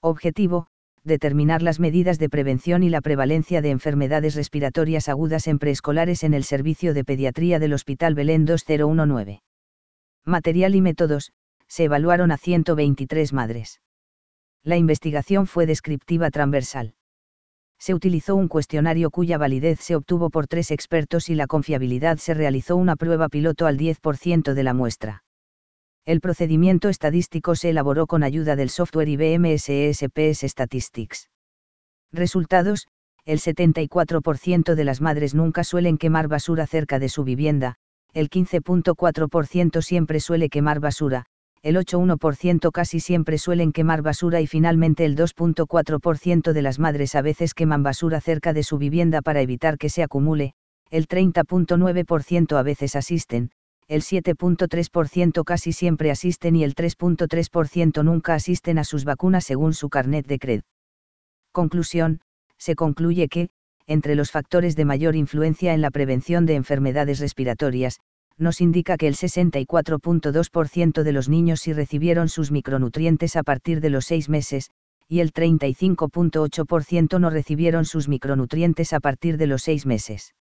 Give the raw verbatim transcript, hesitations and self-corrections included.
Objetivo: determinar las medidas de prevención y la prevalencia de enfermedades respiratorias agudas en preescolares en el Servicio de Pediatría del Hospital Belén dos mil diecinueve. Material y métodos: se evaluaron a ciento veintitrés madres. La investigación fue descriptiva transversal. Se utilizó un cuestionario cuya validez se obtuvo por tres expertos y la confiabilidad se realizó una prueba piloto al diez por ciento de la muestra. El procedimiento estadístico se elaboró con ayuda del software I B M S E S P S Statistics. Resultados: el setenta y cuatro por ciento de las madres nunca suelen quemar basura cerca de su vivienda, el quince punto cuatro por ciento siempre suele quemar basura, el ocho punto uno por ciento casi siempre suelen quemar basura y finalmente el dos punto cuatro por ciento de las madres a veces queman basura cerca de su vivienda para evitar que se acumule, el treinta punto nueve por ciento a veces asisten, el siete punto tres por ciento casi siempre asisten y el tres punto tres por ciento nunca asisten a sus vacunas según su carnet de C R E D. Conclusión: se concluye que, entre los factores de mayor influencia en la prevención de enfermedades respiratorias, nos indica que el sesenta y cuatro punto dos por ciento de los niños sí recibieron sus micronutrientes a partir de los seis meses, y el treinta y cinco punto ocho por ciento no recibieron sus micronutrientes a partir de los seis meses.